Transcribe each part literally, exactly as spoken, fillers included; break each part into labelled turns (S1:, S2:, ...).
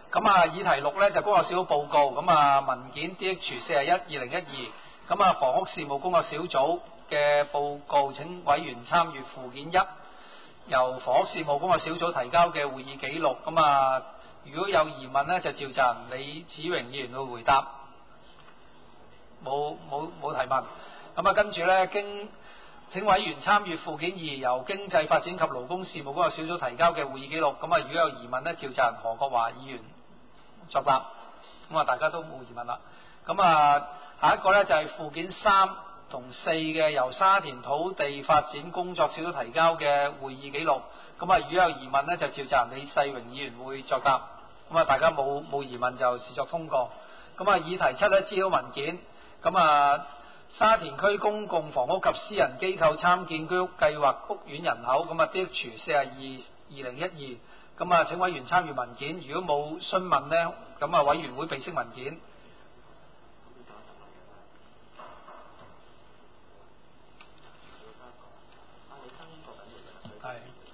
S1: 咁啊，議題六咧就工作小組報告，咁啊文件 D H 四十一二零一二，咁啊房屋事務工作小組嘅報告，請委員參閱附件一，由房屋事務工作小組提交嘅會議記錄。咁啊，如果有疑問咧，就召集人李子榮議員去回答。冇冇冇提問。咁啊，跟住咧經請委員參閱附件二，由經濟發展及勞工事務工作小組提交嘅會議記錄。咁啊，如果有疑問咧，召集人何國華議員作答。咁啊，大家都冇疑問啦。咁啊，下一個咧就係附件三同四嘅，由沙田土地發展工作小組提交嘅會議記錄。咁啊，如果有疑問咧，就召集人李世榮議員會作答。咁啊，大家冇冇疑問就視作通過。咁啊，議題七咧資料文件。咁啊，沙田區公共房屋及私人機構參建居屋計劃屋苑人口，咁啊 D H 四十二二零一二，咁啊請委員參閱文件，如果冇詢問呢，咁啊委員會備悉文件。係。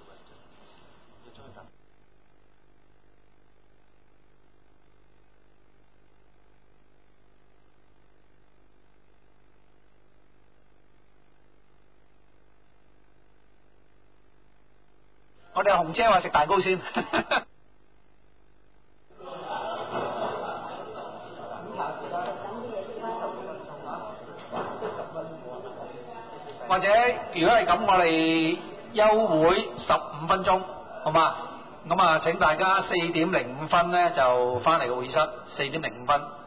S1: 我哋紅姐話食蛋糕先。或者如果係咁，我哋休會十五分鐘，好嘛？咁啊，請大家四點零五分咧就翻嚟個會議室，四點零五分。